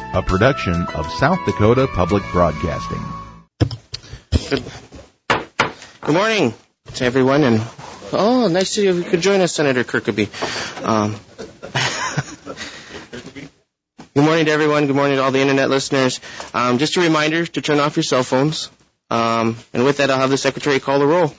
a production of South Dakota Public Broadcasting. Good morning to everyone, and nice to you could join us, Senator Kirkeby. Good morning to everyone. Good morning to all the internet listeners. Just a reminder to turn off your cell phones. And with that, I'll have the secretary call the roll.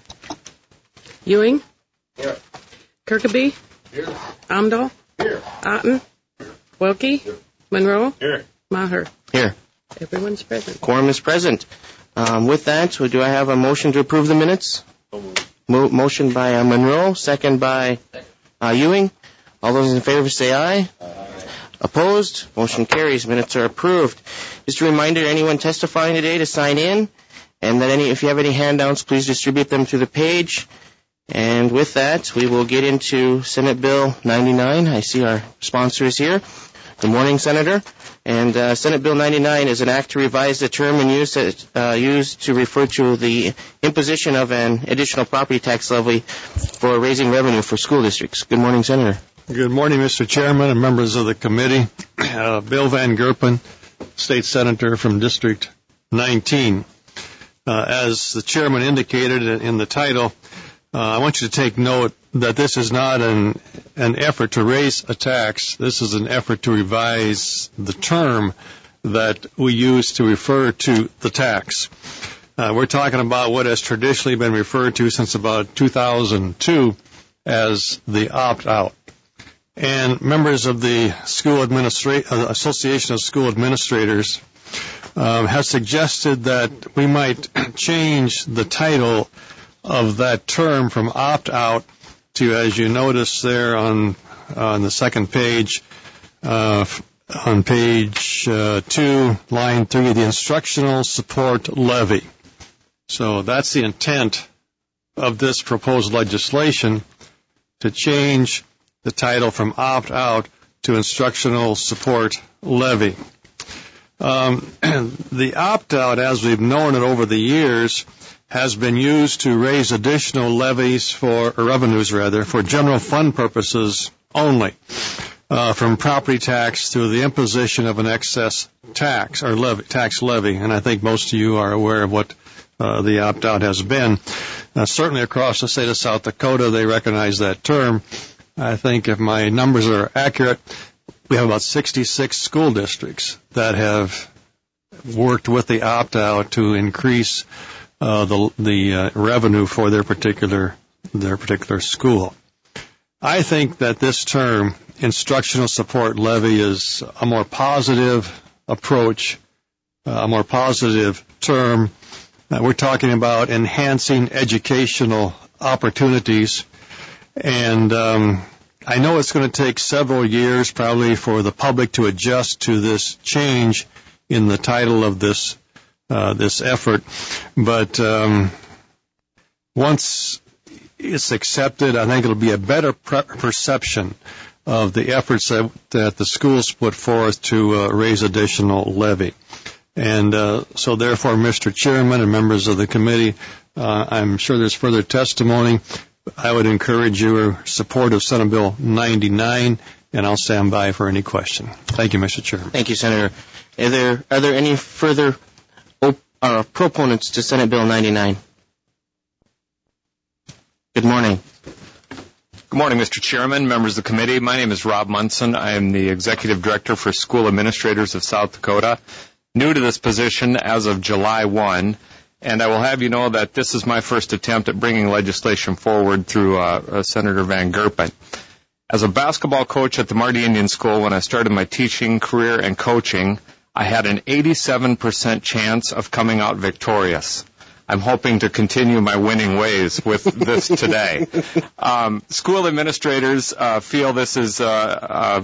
Ewing? Here. Kirkeby? Here. Amdahl? Here. Otten? Wilkie? Here. Monroe? Here. Maher? Here. Everyone's present. Quorum is present. With that, do I have a motion to approve the minutes? Motion by Monroe, second by Ewing. All those in favor say aye. Aye. Opposed? Motion carries. Minutes are approved. Just a reminder, anyone testifying today to sign in, and that if you have any handouts, please distribute them to the page. And with that, we will get into Senate Bill 99. I see our sponsor is here. Good morning, Senator. And Senate Bill 99 is an act to revise the term and used to refer to the imposition of an additional property tax levy for raising revenue for school districts. Good morning, Senator. Good morning, Mr. Chairman and members of the committee. Bill Van Gerpen, State Senator from District 19. As the chairman indicated in the title, I want you to take note that this is not an effort to raise a tax. This is an effort to revise the term that we use to refer to the tax. We're talking about what has traditionally been referred to since about 2002 as the opt-out. And members of the Association of School Administrators have suggested that we might change the title of that term from opt-out to, as you notice there on the second page, on page 2, line 3, the instructional support levy. So that's the intent of this proposed legislation, to change the title from opt-out to instructional support levy. The opt-out, as we've known it over the years, has been used to raise additional revenues for general fund purposes only, from property tax to the imposition of an excess tax or tax levy. And I think most of you are aware of what the opt-out has been. Certainly across the state of South Dakota, they recognize that term. I think if my numbers are accurate, we have about 66 school districts that have worked with the opt-out to increase the revenue for their particular school. I think that this term, instructional support levy, is a more positive approach, a more positive term. We're talking about enhancing educational opportunities. And I know it's going to take several years probably for the public to adjust to this change in the title of this effort. But once it's accepted, I think it'll be a better perception of the efforts that the schools put forth to raise additional levy. And so therefore, Mr. Chairman and members of the committee, I'm sure there's further testimony. I would encourage your support of Senate Bill 99, and I'll stand by for any question. Thank you, Mr. Chairman. Thank you, Senator. Are there any further proponents to Senate Bill 99? Good morning. Good morning, Mr. Chairman, members of the committee. My name is Rob Munson. I am the Executive Director for School Administrators of South Dakota. New to this position as of July 1. And I will have you know that this is my first attempt at bringing legislation forward through Senator Van Gerpen. As a basketball coach at the Marty Indian School, when I started my teaching career and coaching, I had an 87% chance of coming out victorious. I'm hoping to continue my winning ways with this today. School administrators feel this is, not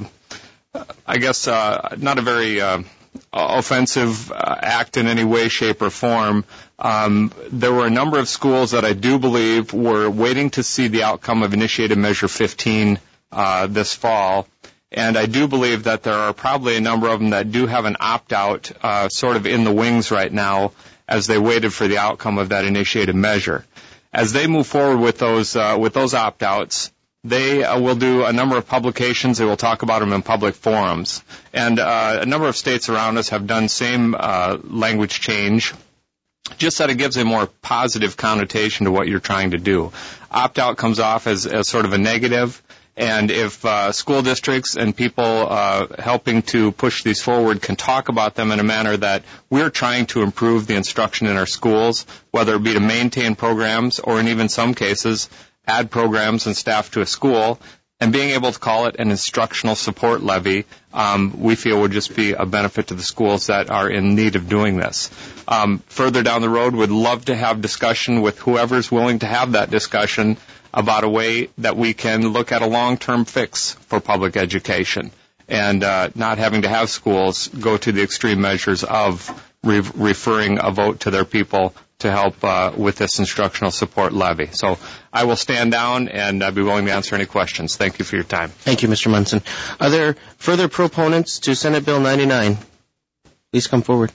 a very offensive act in any way, shape, or form. There were a number of schools that I do believe were waiting to see the outcome of Initiated Measure 15 this fall. And I do believe that there are probably a number of them that do have an opt-out sort of in the wings right now as they waited for the outcome of that initiated measure. As they move forward with those opt-outs, they will do a number of publications. They will talk about them in public forums. And a number of states around us have done same language change, just that it gives a more positive connotation to what you're trying to do. Opt-out comes off as sort of a negative, and if school districts and people helping to push these forward can talk about them in a manner that we're trying to improve the instruction in our schools, whether it be to maintain programs or in even some cases add programs and staff to a school, and being able to call it an instructional support levy, we feel would just be a benefit to the schools that are in need of doing this. Further down the road, we'd love to have discussion with whoever's willing to have that discussion about a way that we can look at a long-term fix for public education and not having to have schools go to the extreme measures of referring a vote to their people to help with this instructional support levy. So I will stand down and be willing to answer any questions. Thank you for your time. Thank you, Mr. Munson. Are there further proponents to Senate Bill 99? Please come forward.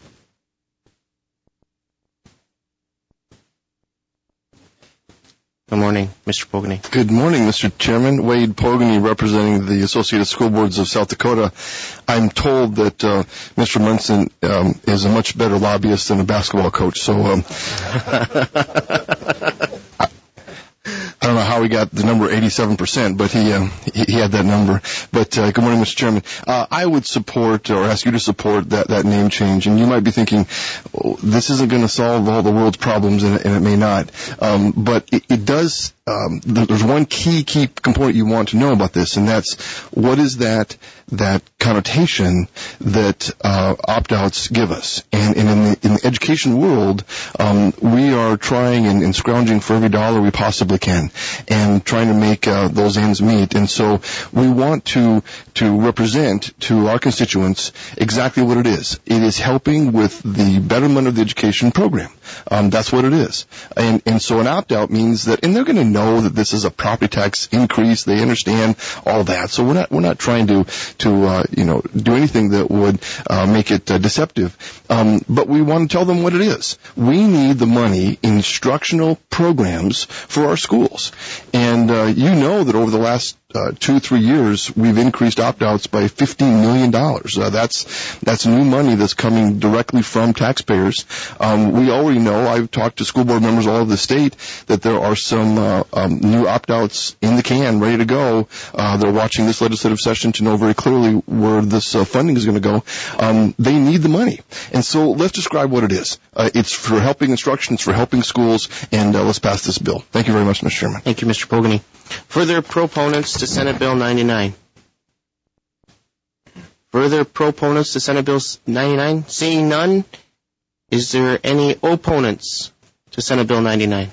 Good morning, Mr. Pogany. Good morning, Mr. Chairman. Wade Pogany, representing the Associated School Boards of South Dakota. I'm told that Mr. Munson is a much better lobbyist than a basketball coach, so I don't know how he got the number 87%, but he had that number. But good morning, Mr. Chairman. I would support or ask you to support that name change. And you might be thinking, this isn't going to solve all the world's problems, and it may not. But it does. There's one key component you want to know about this, and that's what is that connotation that opt-outs give us. And in the education world, we are trying and scrounging for every dollar we possibly can and trying to make those ends meet. And so we want to represent to our constituents exactly what it is. It is helping with the betterment of the education program. That's what it is. And so an opt-out means that, and they're going to know that this is a property tax increase. They understand all that. So we're not trying to do anything that would make it deceptive. But we want to tell them what it is. We need the money in instructional programs for our schools. And you know that over the last 2-3 years, we've increased opt-outs by $15 million. That's new money that's coming directly from taxpayers. We already know, I've talked to school board members all over the state, that there are some new opt-outs in the can, ready to go. They're watching this legislative session to know very clearly where this funding is going to go. They need the money. And so let's describe what it is. It's for helping instruction, it's for helping schools, and let's pass this bill. Thank you very much, Mr. Chairman. Thank you, Mr. Pogany. Further proponents to Senate Bill 99? Further proponents to Senate Bill 99? Seeing none, is there any opponents to Senate Bill 99?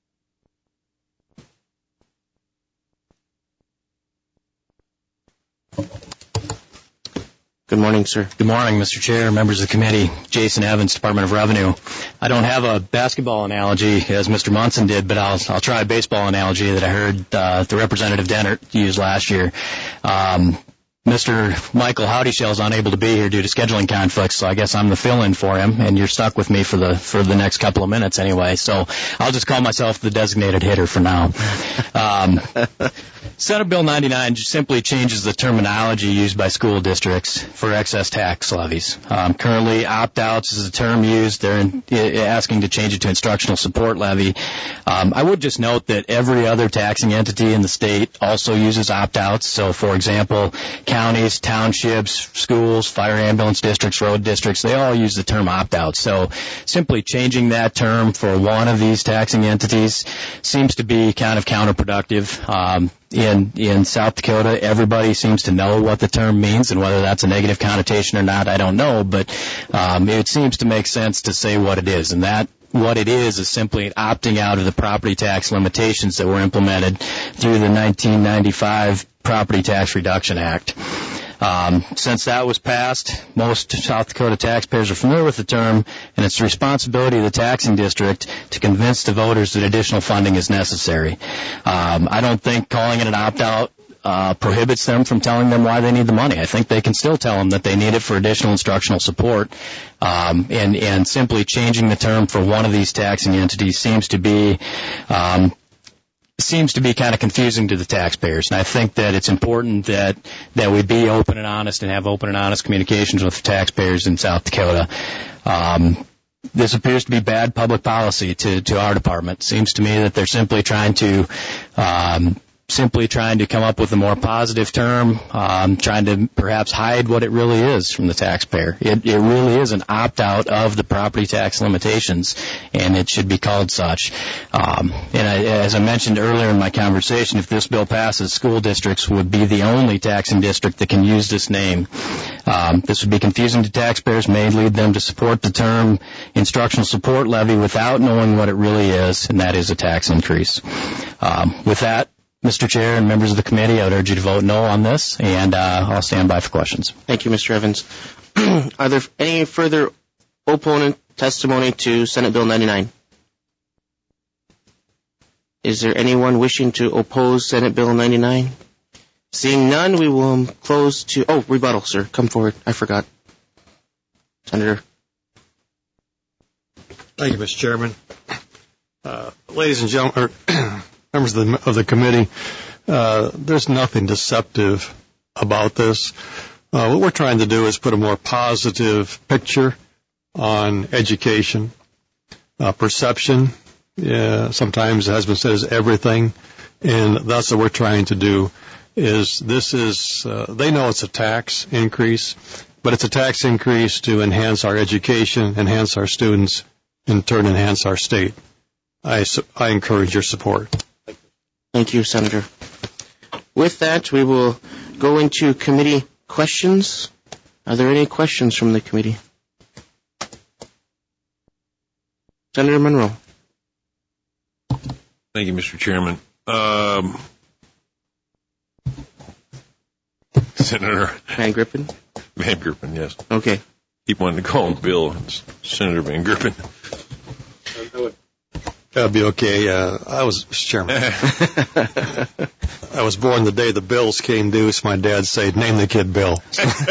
Good morning, sir. Good morning, Mr. Chair, members of the committee. Jason Evans, Department of Revenue. I don't have a basketball analogy as Mr. Munson did, but I'll try a baseball analogy that I heard the Representative Dennert use last year. Mr. Michael Howdyshell is unable to be here due to scheduling conflicts, so I guess I'm the fill-in for him, and you're stuck with me for the next couple of minutes anyway. So I'll just call myself the designated hitter for now. Senate Bill 99 just simply changes the terminology used by school districts for excess tax levies. Currently, opt-outs is a term used. They're asking to change it to instructional support levy. I would just note that every other taxing entity in the state also uses opt-outs. So, for example, counties, townships, schools, fire ambulance districts, road districts, they all use the term opt-out. So simply changing that term for one of these taxing entities seems to be kind of counterproductive. In South Dakota, everybody seems to know what the term means, and whether that's a negative connotation or not, I don't know, but it seems to make sense to say what it is, and that what it is simply opting out of the property tax limitations that were implemented through the 1995 Property Tax Reduction Act. Since that was passed, most South Dakota taxpayers are familiar with the term, and it's the responsibility of the taxing district to convince the voters that additional funding is necessary. I don't think calling it an opt-out prohibits them from telling them why they need the money. I think they can still tell them that they need it for additional instructional support, and simply changing the term for one of these taxing entities seems to be seems to be kind of confusing to the taxpayers. And I think that it's important that we be open and honest and have open and honest communications with the taxpayers in South Dakota. This appears to be bad public policy to our department. It seems to me that they're simply trying to come up with a more positive term, trying to perhaps hide what it really is from the taxpayer. It really is an opt-out of the property tax limitations, and it should be called such. As I mentioned earlier in my conversation, if this bill passes, school districts would be the only taxing district that can use this name. This would be confusing to taxpayers, may lead them to support the term instructional support levy without knowing what it really is, and that is a tax increase. With that, Mr. Chair and members of the committee, I would urge you to vote no on this, and I'll stand by for questions. Thank you, Mr. Evans. Are there any further opponent testimony to Senate Bill 99? Is there anyone wishing to oppose Senate Bill 99? Seeing none, we will close to... Oh, rebuttal, sir. Come forward. I forgot. Senator. Thank you, Mr. Chairman. Ladies and gentlemen, members of the committee, there's nothing deceptive about this. What we're trying to do is put a more positive picture on education. Perception, sometimes it has been said, is everything, and that's what we're trying to do. They know it's a tax increase, but it's a tax increase to enhance our education, enhance our students, in turn enhance our state. I encourage your support. Thank you, Senator. With that, we will go into committee questions. Are there any questions from the committee? Senator Monroe. Thank you, Mr. Chairman. Senator Van Grippen? Van Grippen, yes. Okay. Keep wanting to call him Bill. It's Senator Van Grippen. That'll be okay. Mr. Chairman, I was born the day the bills came due, so my dad said, name the kid Bill.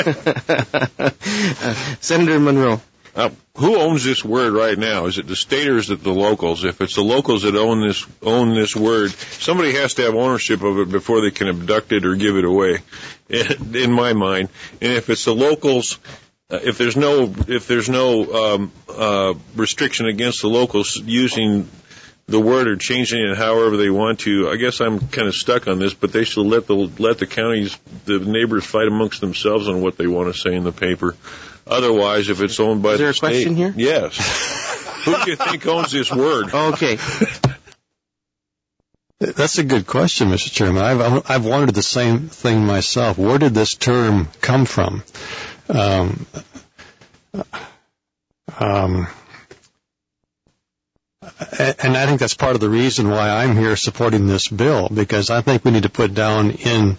Senator Monroe. Who owns this word right now? Is it the state or is it the locals? If it's the locals that own this word, somebody has to have ownership of it before they can abduct it or give it away, in my mind. And if it's the locals, if there's no restriction against the locals using the word or changing it however they want to, I guess I'm kind of stuck on this, but they should let the counties, the neighbors fight amongst themselves on what they want to say in the paper. Otherwise, if it's owned by the state... Is there a question here? Yes. Who do you think owns this word? Okay. That's a good question, Mr. Chairman. I've wondered the same thing myself. Where did this term come from? And I think that's part of the reason why I'm here supporting this bill, because I think we need to put down in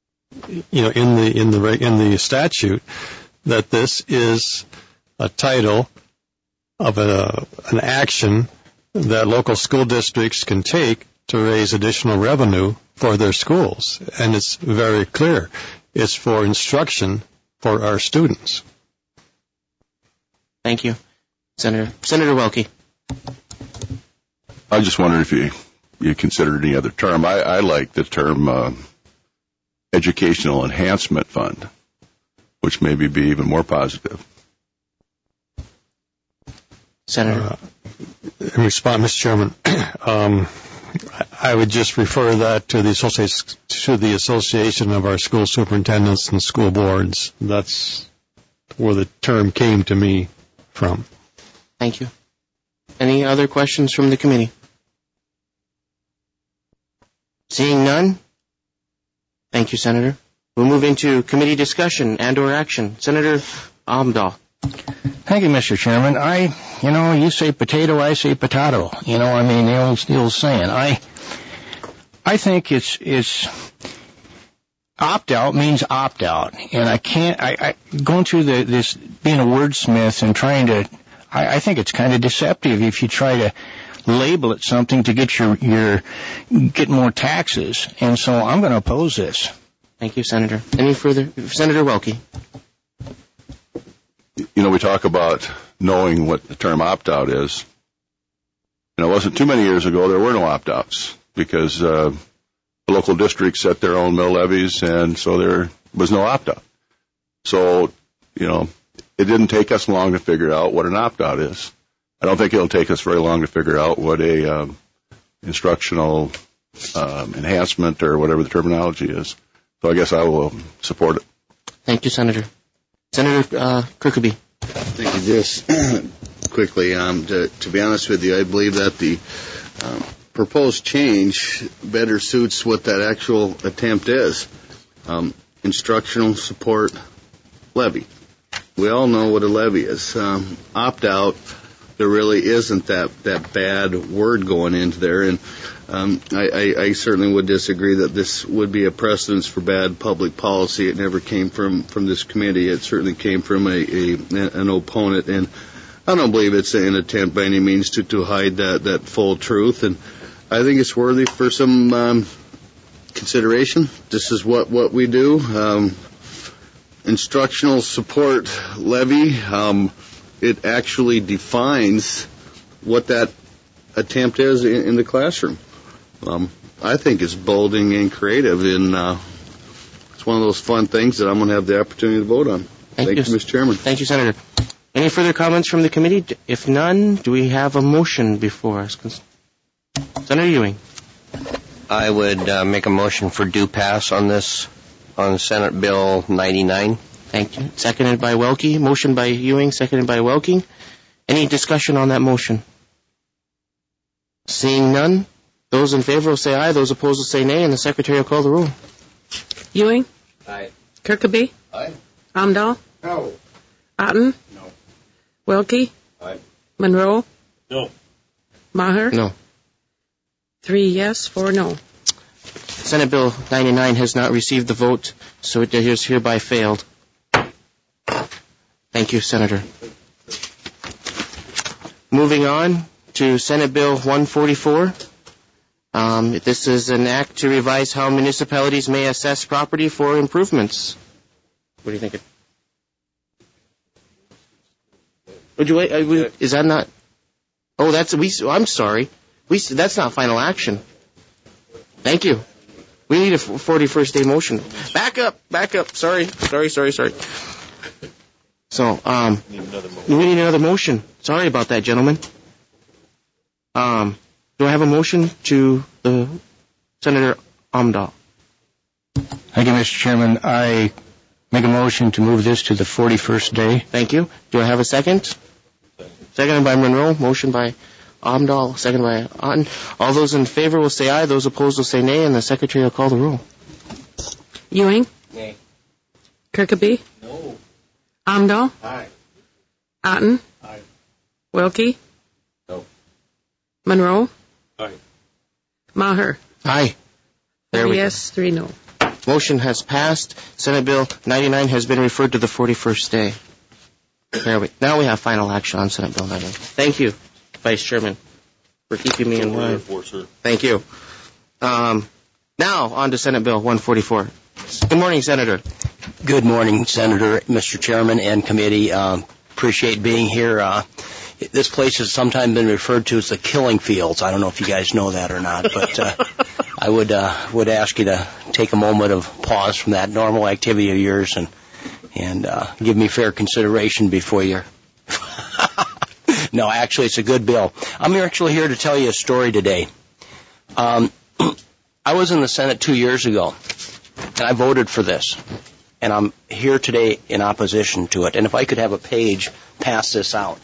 the statute that this is a title of an action that local school districts can take to raise additional revenue for their schools. And it's very clear. It's for instruction for our students. Thank you. Senator Welke. I just wondered if you considered any other term. I like the term Educational Enhancement Fund, which maybe be even more positive. Senator. In response, Mr. Chairman, I would just refer that to the Association of our School Superintendents and School Boards. That's where the term came to me from. Thank you. Any other questions from the committee? Seeing none? Thank you, Senator. We'll move into committee discussion and/or action. Senator Amdahl. Thank you, Mr. Chairman. You say potato, I say potato. The old saying. I think it's opt-out means opt-out. And going through this, being a wordsmith and trying to, I think it's kind of deceptive if you try to label it something to get get more taxes. And so I'm going to oppose this. Thank you, Senator. Any further? Senator Welke. We talk about knowing what the term opt-out is. It wasn't too many years ago there were no opt-outs. because the local districts set their own mill levies, and so there was no opt-out. So, it didn't take us long to figure out what an opt-out is. I don't think it'll take us very long to figure out what a instructional enhancement or whatever the terminology is. So I guess I will support it. Thank you, Senator. Senator Kirkeby. Thank you. Just quickly, to be honest with you, I believe that the proposed change better suits what that actual attempt is. Instructional support levy. We all know what a levy is. Opt-out, there really isn't that bad word going into there, and I certainly would disagree that this would be a precedence for bad public policy. It never came from this committee. It certainly came from an opponent, and I don't believe it's an attempt by any means to hide that full truth, and I think it's worthy for some consideration. This is what we do. Instructional support levy, it actually defines what that attempt is in the classroom. I think it's bolding and creative, and it's one of those fun things that I'm going to have the opportunity to vote on. Thank you, Mr. Chairman. Thank you, Senator. Any further comments from the committee? If none, do we have a motion before us? Senator Ewing. I would make a motion for due pass on this, on Senate Bill 99. Thank you. Seconded by Welke. Motion by Ewing, seconded by Welke. Any discussion on that motion? Seeing none, those in favor will say aye, those opposed will say nay, and the Secretary will call the roll. Ewing? Aye. Kirkeby? Aye. Amdahl? No. Otten? No. Welke? Aye. Monroe? No. Maher? No. 3 yes, 4 no. Senate Bill 99 has not received the vote, so it is hereby failed. Thank you, Senator. Moving on to Senate Bill 144. This is an act to revise how municipalities may assess property for improvements. What do you think? Would you wait? Is that not? Oh, I'm sorry. That's not final action. Thank you. We need a 41st day motion. Back up. Sorry. So, we need another motion. Sorry about that, gentlemen. Do I have a motion to the Senator Amdahl? Thank you, Mr. Chairman. I make a motion to move this to the 41st day. Thank you. Do I have a second? Seconded by Monroe. Motion by Amdahl, seconded by Otten. All those in favor will say aye. Those opposed will say nay, and the Secretary will call the roll. Ewing? Nay. Kirkeby? No. Amdahl? Aye. Otten? Aye. Welke? No. Monroe? Aye. Maher? Aye. There 3 we yes, 3 no. go. Motion has passed. Senate Bill 99 has been referred to the 41st day. Now we have final action on Senate Bill 99. Thank you, Vice Chairman, for keeping me in line. Thank you. Now on to Senate Bill 144. Good morning, Senator. Good morning, Senator, Mr. Chairman, and committee. Appreciate being here. This place has sometimes been referred to as the killing fields. I don't know if you guys know that or not, but I would ask you to take a moment of pause from that normal activity of yours and give me fair consideration before you're... No, actually, it's a good bill. I'm actually here to tell you a story today. I was in the Senate 2 years ago, and I voted for this. And I'm here today in opposition to it. And if I could have a page pass this out.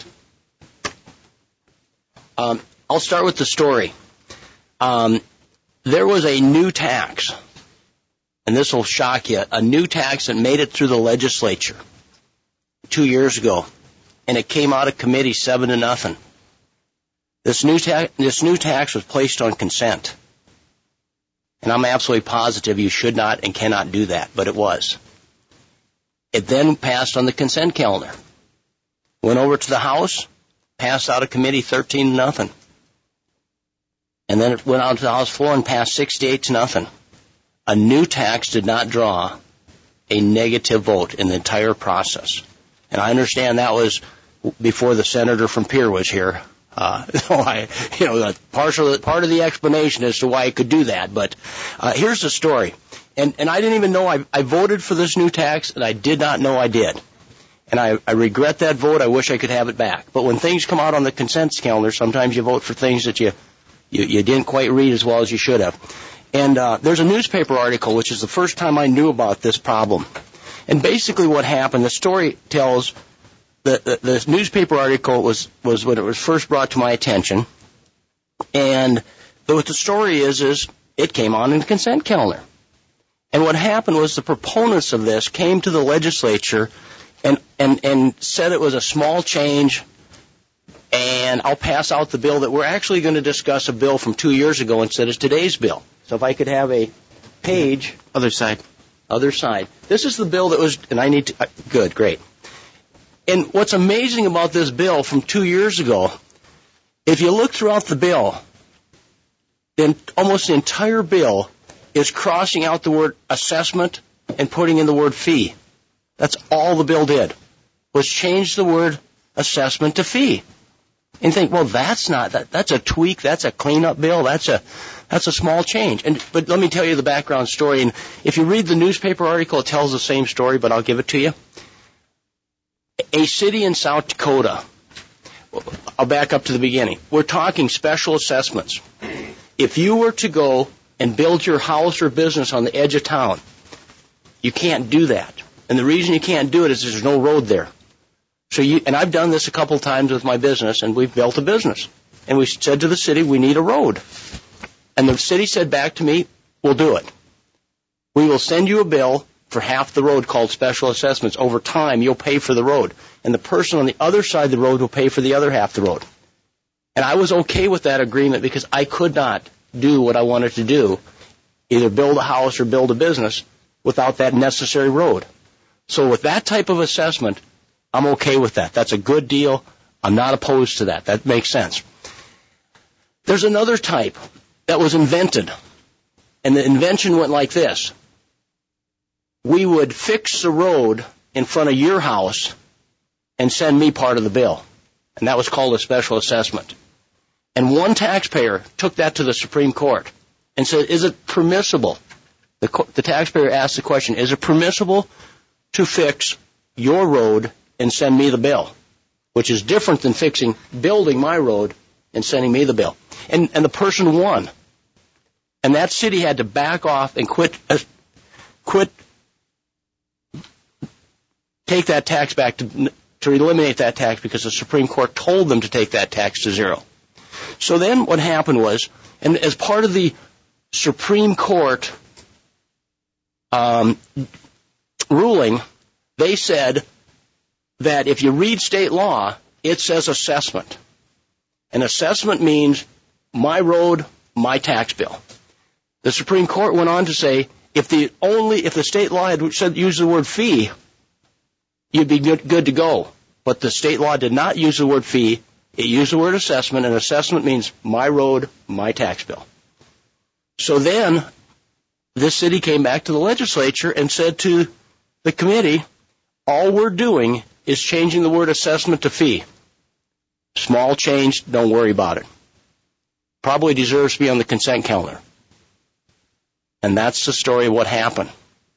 I'll start with the story. There was a new tax, and this will shock you, a new tax that made it through the legislature 2 years ago, and it came out of committee 7-0. This new tax was placed on consent, and I'm absolutely positive you should not and cannot do that, but it was. It then passed on the consent calendar, went over to the House, passed out of committee 13-0. And then it went out to the House floor and passed 68-0. A new tax did not draw a negative vote in the entire process. And I understand that was before the senator from Pierre was here Part of the explanation as to why I could do that. But here's the story. And I didn't even know I voted for this new tax, and I did not know I did. And I regret that vote. I wish I could have it back. But when things come out on the consent calendar, sometimes you vote for things that you didn't quite read as well as you should have. And there's a newspaper article, which is the first time I knew about this problem. And basically what happened, the story tells the newspaper article was when it was first brought to my attention. And what the story is it came on in the consent calendar. And what happened was the proponents of this came to the legislature and said it was a small change, and I'll pass out the bill that we're actually going to discuss a bill from 2 years ago instead of today's bill. So if I could have a page. Other side. This is the bill that was, and I need to, good, great. And what's amazing about this bill from 2 years ago, if you look throughout the bill, then almost the entire bill is crossing out the word assessment and putting in the word fee. That's all the bill did, was change the word assessment to fee. And you think, well, that's a tweak, that's a cleanup bill, that's a small change. But let me tell you the background story. And if you read the newspaper article, it tells the same story, but I'll give it to you. A city in South Dakota, I'll back up to the beginning. We're talking special assessments. If you were to go and build your house or business on the edge of town, you can't do that. And the reason you can't do it is there's no road there. And I've done this a couple times with my business, and we've built a business. And we said to the city, we need a road. And the city said back to me, we'll do it. We will send you a bill for half the road called special assessments. Over time, you'll pay for the road. And the person on the other side of the road will pay for the other half the road. And I was okay with that agreement because I could not do what I wanted to do, either build a house or build a business, without that necessary road. So with that type of assessment, I'm okay with that. That's a good deal. I'm not opposed to that. That makes sense. There's another type that was invented, and the invention went like this. We would fix the road in front of your house and send me part of the bill, and that was called a special assessment. And one taxpayer took that to the Supreme Court and said, is it permissible? The taxpayer asked the question, is it permissible to fix your road and send me the bill, which is different than building my road and sending me the bill. And the person won. And that city had to back off and quit, take that tax back to eliminate that tax because the Supreme Court told them to take that tax to zero. So then what happened was, and as part of the Supreme Court ruling, they said that if you read state law, it says assessment. And assessment means my road, my tax bill. The Supreme Court went on to say if the state law had used the word fee, you'd be good to go. But the state law did not use the word fee. It used the word assessment, and assessment means my road, my tax bill. So then this city came back to the legislature and said to the committee, all we're doing is changing the word assessment to fee. Small change, don't worry about it. Probably deserves to be on the consent calendar. And that's the story of what happened.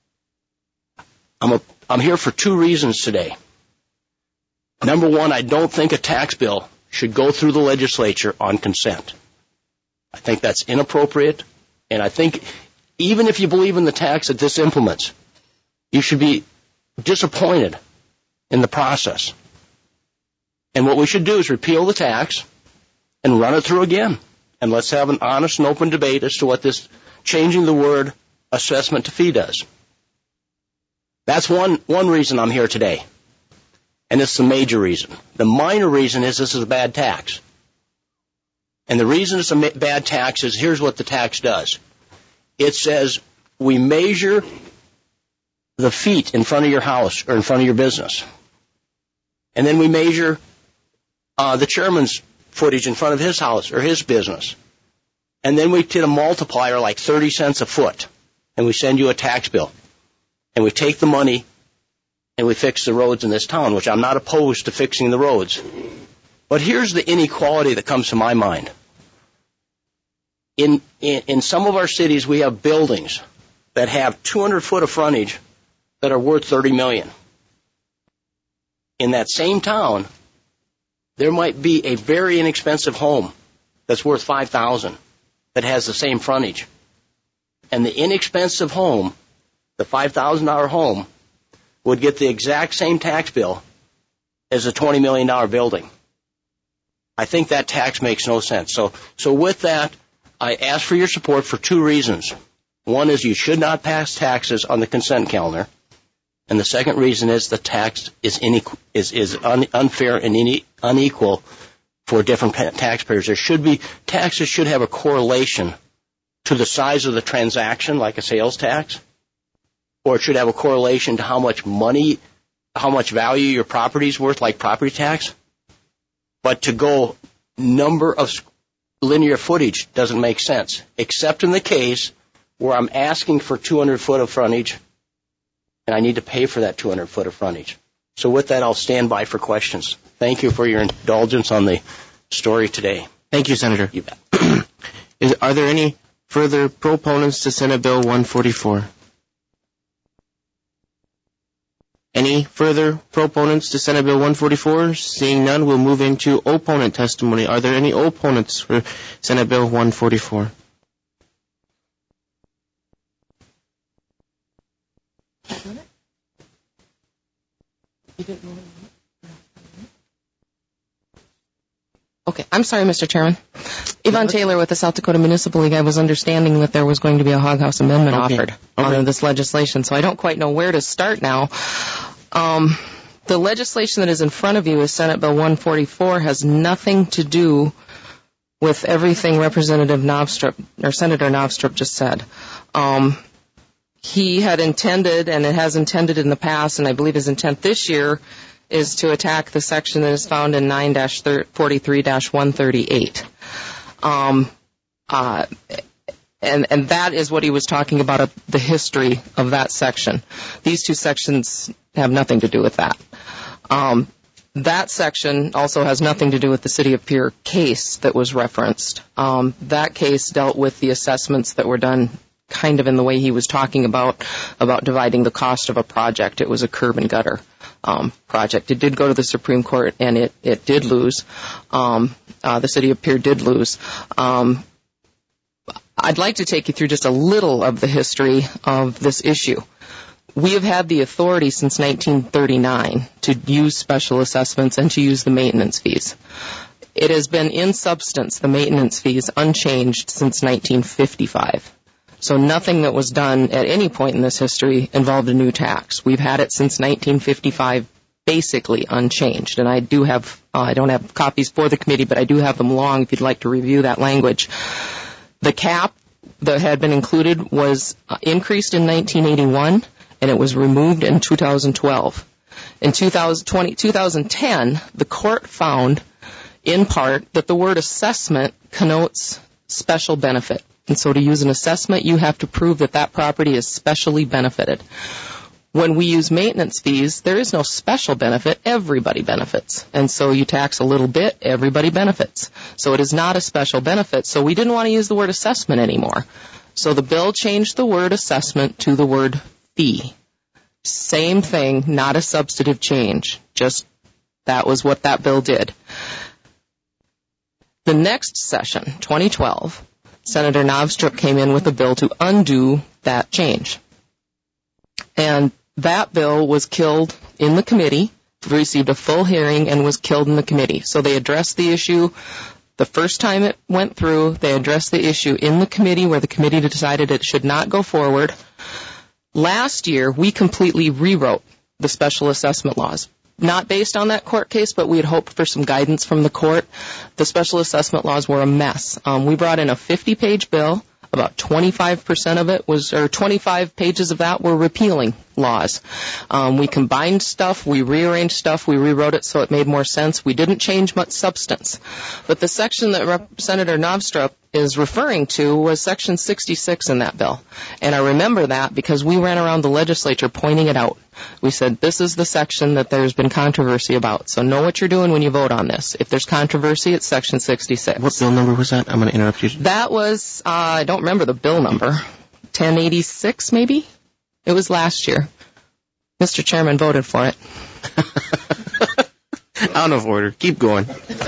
I'm here for two reasons today. Number one, I don't think a tax bill should go through the legislature on consent. I think that's inappropriate, and I think even if you believe in the tax that this implements, you should be disappointed in the process. And what we should do is repeal the tax and run it through again. And let's have an honest and open debate as to what this changing the word assessment to fee does. That's one reason I'm here today. And it's the major reason. The minor reason is this is a bad tax. And the reason it's a bad tax is here's what the tax does. It says we measure the feet in front of your house or in front of your business. And then we measure the chairman's footage in front of his house or his business. And then we did a multiplier like 30 cents a foot. And we send you a tax bill. And we take the money and we fix the roads in this town, which I'm not opposed to fixing the roads. But here's the inequality that comes to my mind. In some of our cities, we have buildings that have 200 foot of frontage that are worth $30 million. In that same town, there might be a very inexpensive home that's worth $5,000 that has the same frontage. And the inexpensive home, the $5,000 home, would get the exact same tax bill as a $20 million building. I think that tax makes no sense. So with that, I ask for your support for two reasons. One is you should not pass taxes on the consent calendar. And the second reason is the tax is unfair and unequal for different taxpayers. Taxes should have a correlation to the size of the transaction, like a sales tax, or it should have a correlation to how much value your property is worth, like property tax. But to go number of linear footage doesn't make sense, except in the case where I'm asking for 200 foot of frontage and I need to pay for that 200 foot of frontage. So with that, I'll stand by for questions. Thank you for your indulgence on the story today. Thank you, Senator. You bet. Are there any further proponents to Senate Bill 144? Any further proponents to Senate Bill 144? Seeing none, we'll move into opponent testimony. Are there any opponents for Senate Bill 144? Okay, I'm sorry, Mr. Chairman. Yvonne Taylor with the South Dakota Municipal League. I was understanding that there was going to be a hog house amendment offered on this legislation, so I don't quite know where to start now. The legislation that is in front of you is Senate Bill 144, has nothing to do with everything Representative Novstrup, or Senator Novstrup just said. He had intended, and it has intended in the past, and I believe his intent this year, is to attack the section that is found in 9-43-138. And that is what he was talking about, the history of that section. These two sections have nothing to do with that. That section also has nothing to do with the City of Pierre case that was referenced. That case dealt with the assessments that were done kind of in the way he was talking about dividing the cost of a project. It was a curb and gutter project. It did go to the Supreme Court, and it did lose. The City of Pierre did lose. I'd like to take you through just a little of the history of this issue. We have had the authority since 1939 to use special assessments and to use the maintenance fees. It has been, in substance, the maintenance fees unchanged since 1955. So nothing that was done at any point in this history involved a new tax. We've had it since 1955, basically unchanged. And I don't have copies for the committee, but I do have them long if you'd like to review that language. The cap that had been included was increased in 1981, and it was removed in 2012. In 2010, the court found, in part, that the word assessment connotes special benefit. And so to use an assessment, you have to prove that that property is specially benefited. When we use maintenance fees, there is no special benefit. Everybody benefits. And so you tax a little bit, everybody benefits. So it is not a special benefit. So we didn't want to use the word assessment anymore. So the bill changed the word assessment to the word fee. Same thing, not a substantive change. Just that was what that bill did. The next session, 2012, Senator Novstrup came in with a bill to undo that change. And that bill was killed in the committee, received a full hearing, and was killed in the committee. So they addressed the issue the first time it went through. They addressed the issue in the committee where the committee decided it should not go forward. Last year, we completely rewrote the special assessment laws. Not based on that court case, but we had hoped for some guidance from the court. The special assessment laws were a mess. We brought in a 50-page bill. About 25% of it was, or 25 pages of that were repealing laws. We combined stuff, we rearranged stuff, we rewrote it so it made more sense. We didn't change much substance. But the section that Senator Novstrup is referring to was Section 66 in that bill. And I remember that because we ran around the legislature pointing it out. We said, this is the section that there's been controversy about. So know what you're doing when you vote on this. If there's controversy, it's Section 66. What bill number was that? I'm going to interrupt you. That was, I don't remember the bill number. 1086, maybe? It was last year. Mr. Chairman voted for it. Out of order. Keep going.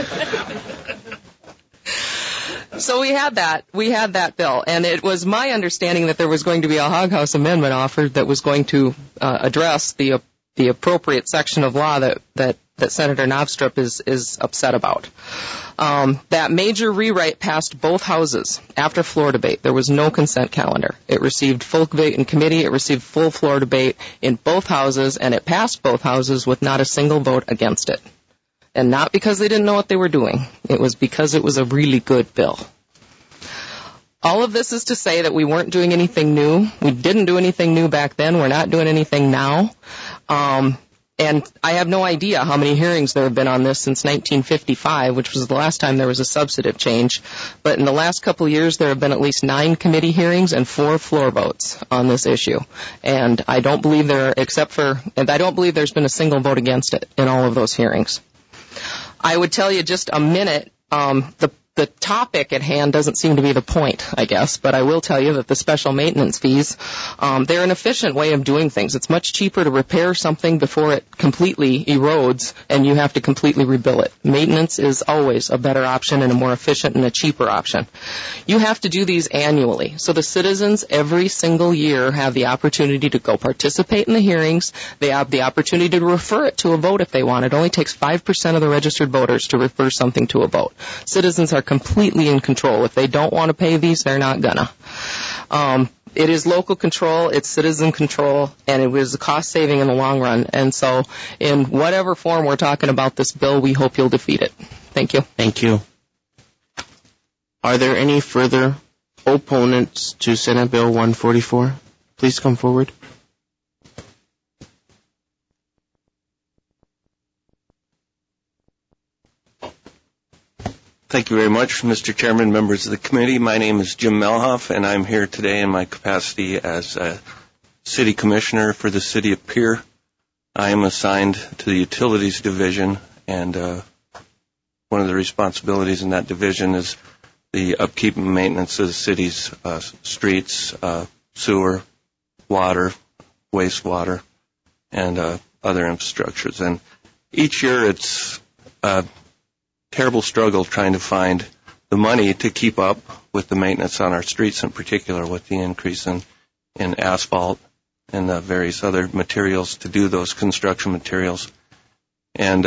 So we had that bill, and it was my understanding that there was going to be a Hog House amendment offered that was going to address the appropriate section of law that Senator Novstrup is upset about. That major rewrite passed both houses after floor debate. There was no consent calendar. It received full debate in committee. It received full floor debate in both houses, and it passed both houses with not a single vote against it. And not because they didn't know what they were doing. It was because it was a really good bill. All of this is to say that we weren't doing anything new. We didn't do anything new back then. We're not doing anything now. And I have no idea how many hearings there have been on this since 1955, which was the last time there was a substantive change. But in the last couple of years, there have been at least 9 committee hearings and 4 floor votes on this issue. And I don't believe there's been a single vote against it in all of those hearings. I would tell you just a minute, the topic at hand doesn't seem to be the point, I guess, but I will tell you that the special maintenance fees, they're an efficient way of doing things. It's much cheaper to repair something before it completely erodes and you have to completely rebuild it. Maintenance is always a better option and a more efficient and a cheaper option. You have to do these annually, so the citizens every single year have the opportunity to go participate in the hearings. They have the opportunity to refer it to a vote if they want. It only takes 5% of the registered voters to refer something to a vote. Citizens are completely in control. If they don't want to pay these, they're not gonna. It is local control, it's citizen control, and it was a cost saving in the long run. And so in whatever form we're talking about this bill, we hope you'll defeat it. Thank you. Thank you. Are there any further opponents to Senate Bill 144? Please come forward. Thank you very much, Mr. Chairman, members of the committee. My name is Jim Melhoff, and I'm here today in my capacity as a city commissioner for the city of Pierre. I am assigned to the utilities division, and one of the responsibilities in that division is the upkeep and maintenance of the city's streets, sewer, water, wastewater, and other infrastructures. And each year it's terrible struggle trying to find the money to keep up with the maintenance on our streets, in particular with the increase in asphalt and the various other materials to do those construction materials. And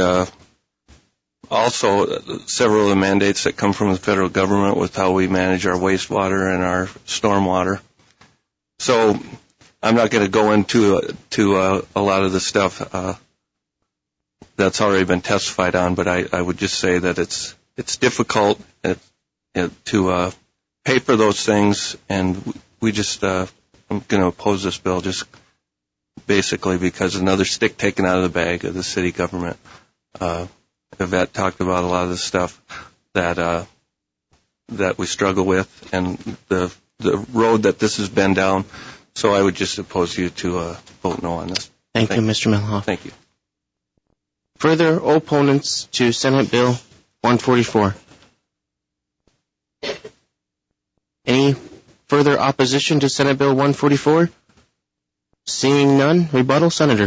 also several of the mandates that come from the federal government with how we manage our wastewater and our stormwater. So I'm not going to go into a lot of the stuff that's already been testified on, but I would just say that it's difficult to pay for those things, and we just I'm going to oppose this bill just basically because another stick taken out of the bag of the city government. Yvette talked about a lot of the stuff that we struggle with and the road that this has been down. So I would just oppose you to vote no on this. Thank you, Mr. Melhoff. Thank you. Further opponents to Senate Bill 144? Any further opposition to Senate Bill 144? Seeing none, rebuttal, Senator.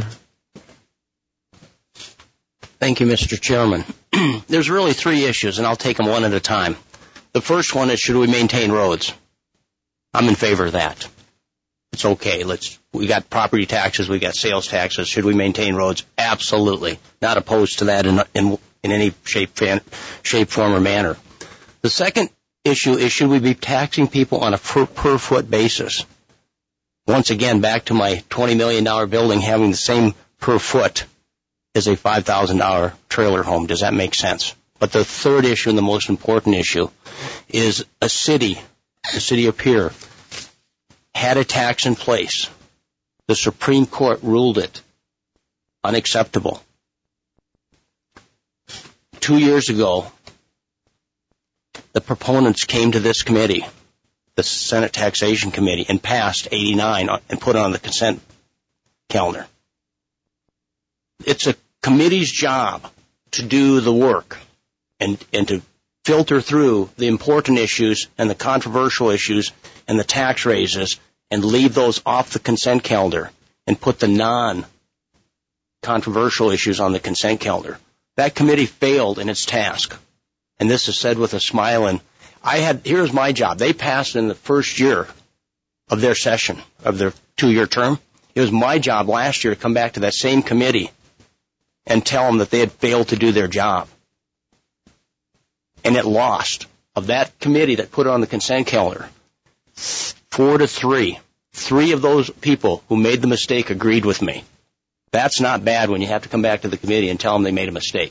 Thank you, Mr. Chairman. There's really 3 issues, and I'll take them one at a time. The first one is, should we maintain roads? I'm in favor of that. It's okay. We got property taxes, we got sales taxes. Should we maintain roads? Absolutely. Not opposed to that in any shape, form, or manner. The second issue is, should we be taxing people on a per foot basis? Once again, back to my $20 million building having the same per foot as a $5,000 trailer home. Does that make sense? But the third issue and the most important issue is the city of Pierre had a tax in place the Supreme Court ruled it unacceptable. 2 years ago, the proponents came to this committee, the Senate Taxation Committee, and passed 89 and put it on the consent calendar. It's a committee's job to do the work and to filter through the important issues and the controversial issues and the tax raises and leave those off the consent calendar and put the non-controversial issues on the consent calendar. That committee failed in its task. And this is said with a smile. And here's my job. They passed in the first year of their session, of their 2-year term. It was my job last year to come back to that same committee and tell them that they had failed to do their job. And it lost. Of that committee that put it on the consent calendar, 4-3. 3 of those people who made the mistake agreed with me. That's not bad when you have to come back to the committee and tell them they made a mistake.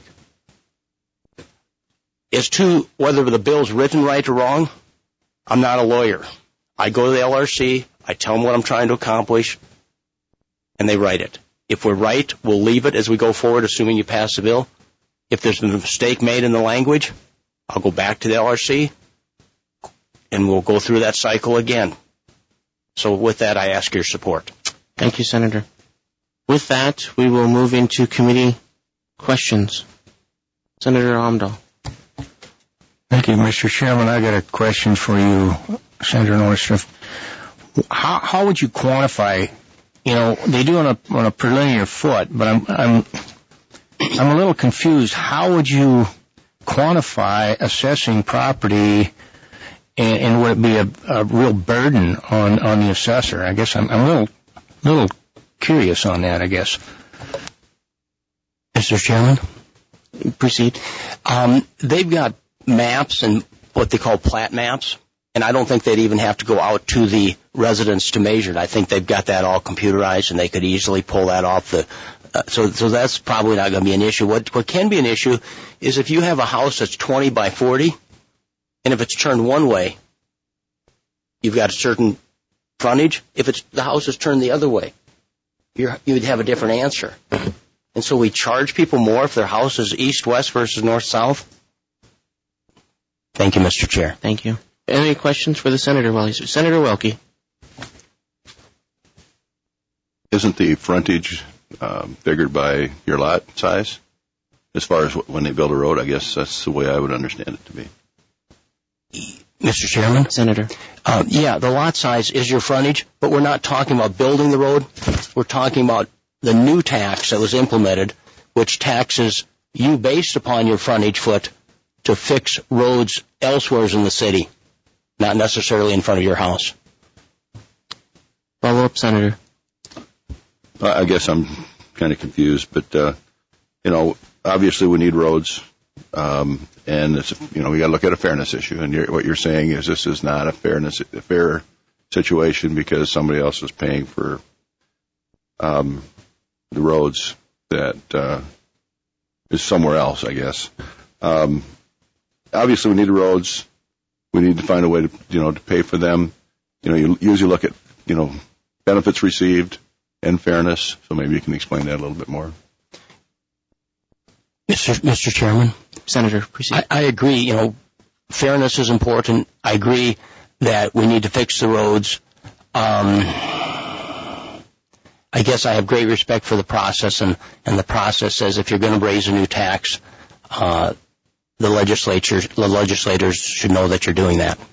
As to whether the bill's written right or wrong, I'm not a lawyer. I go to the LRC, I tell them what I'm trying to accomplish, and they write it. If we're right, we'll leave it as we go forward, assuming you pass the bill. If there's a mistake made in the language, I'll go back to the LRC, and we'll go through that cycle again. So with that, I ask your support. Thank you, Senator. With that, we will move into committee questions. Senator Amdahl. Thank you, Mr. Chairman. I got a question for you, Senator Northrup. How would you quantify? You know, they do on a per linear foot, but I'm a little confused. How would you quantify assessing property, and would it be a real burden on the assessor? I guess I'm a little curious on that, I guess. Mr. Chairman? Proceed. They've got maps and what they call plat maps, and I don't think they'd even have to go out to the residents to measure it. I think they've got that all computerized, and they could easily pull that off the... So that's probably not going to be an issue. What can be an issue is if you have a house that's 20 by 40, and if it's turned one way, you've got a certain frontage. If the house is turned the other way, you'd have a different answer. And so we charge people more if their house is east-west versus north-south. Thank you, Mr. Chair. Thank you. Any questions for the Senator while he's... Senator Welke. Isn't the frontage figured by your lot size? As far as when they build a road, I guess that's the way I would understand it to be. Mr. Chairman? Senator. Yeah, the lot size is your frontage, but we're not talking about building the road. We're talking about the new tax that was implemented, which taxes you based upon your frontage foot to fix roads elsewhere in the city, not necessarily in front of your house. Follow up, Senator. I guess I'm kind of confused, but, obviously we need roads, and it's, we got to look at a fairness issue, and what you're saying is this is not a fair situation because somebody else is paying for the roads that is somewhere else, I guess. Obviously we need roads. We need to find a way to, to pay for them. You usually look at, benefits received and fairness, so maybe you can explain that a little bit more. Mr. Chairman? Senator, proceed. I agree, fairness is important. I agree that we need to fix the roads. I guess I have great respect for the process, and the process says if you're going to raise a new tax, the legislators should know that you're doing that.